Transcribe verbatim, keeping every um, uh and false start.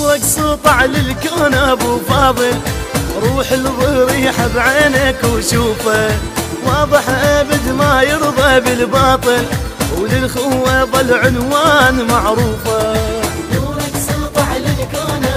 نورك سطع للكون ابو فاضل، روح الضريح بعينك وشوفه، واضح ابد ما يرضى بالباطل، وللخوة ظل عنوان معروفه. نورك سطع للكون